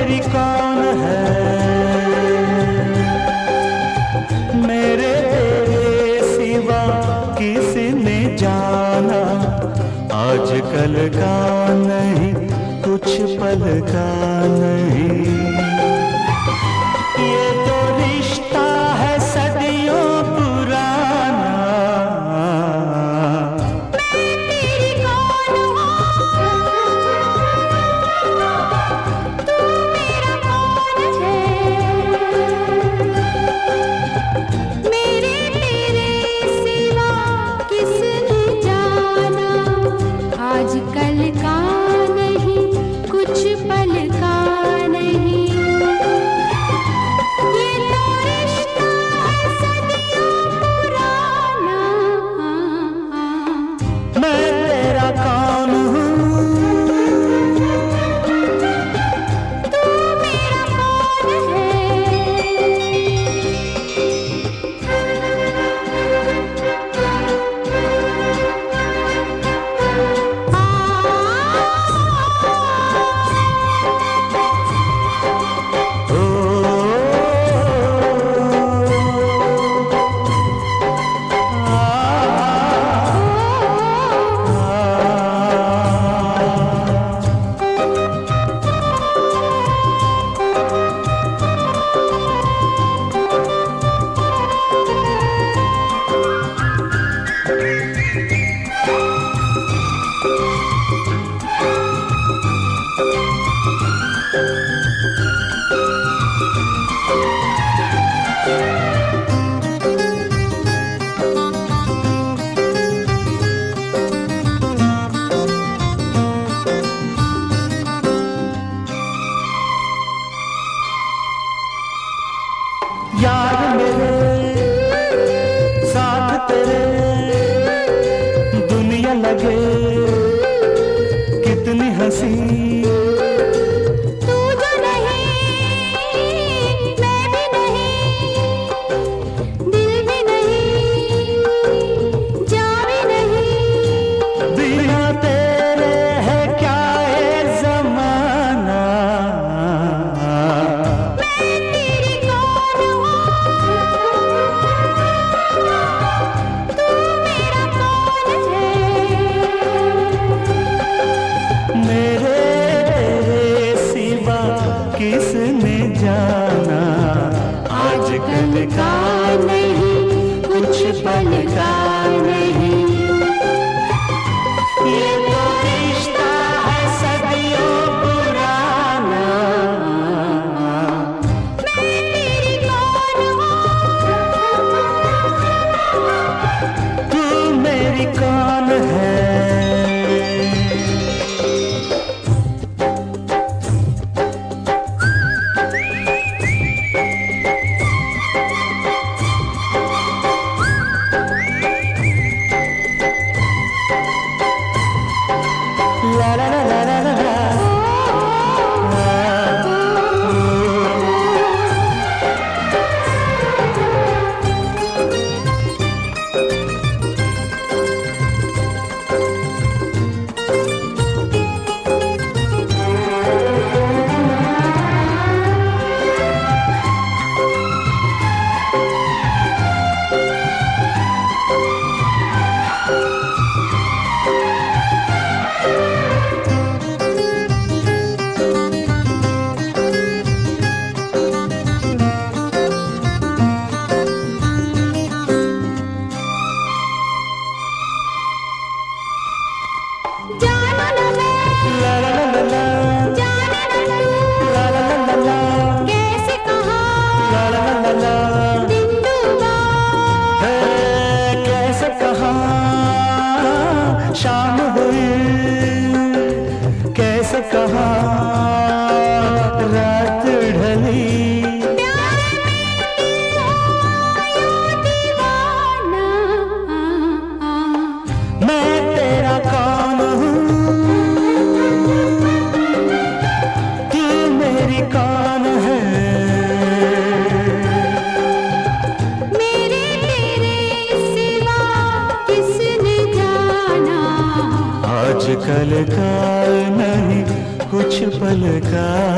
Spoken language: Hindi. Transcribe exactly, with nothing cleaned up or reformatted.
मेरी कौन है, मेरे तेरे सिवा किसने जाना, आजकल का नहीं कुछ पल का नहीं। ये तो रिश्ता है सदियों पुराना, मैं तेरी कौन हूँ, तू मेरा कौन है, मेरे तेरे सिवा किसने जाना, आजकल का नहीं कुछ पल का नहीं। ये तो रिश्ता है सदियों पुराना, मैं तेरा कौन हूँ, तू मेरा कौन यार मेरे साथ तेरे दुनिया लगे कितनी हंसी, तू जो नहीं मैं भी नहीं, दिल भी नहीं जान भी नहीं, बिना तेरे है क्या ये जमाना, मैं तेरी कौन हूँ, तू मेरा कौन है, मेरे तेरे सिवा किसने जाना, आजकल का नहीं कुछ पल का नहीं। ये तो रिश्ता है सदियों पुराना, मैं तेरी कौन हूँ, तू मेरी कौन है। La la la la la la la. जाना न मैं, La la la la la. जाने न तू, La la la la la. कैसे कहा La la la la la. दिन डूबा, है कैसे कहा शाम हुई, कैसे कहा रात ढली, प्यार में दिल आया दीवाना, मैं तेरा कौन हूँ, तू मेरी कौन है, मेरे तेरे सिवा किसने जाना, आजकल का नहीं कुछ पल का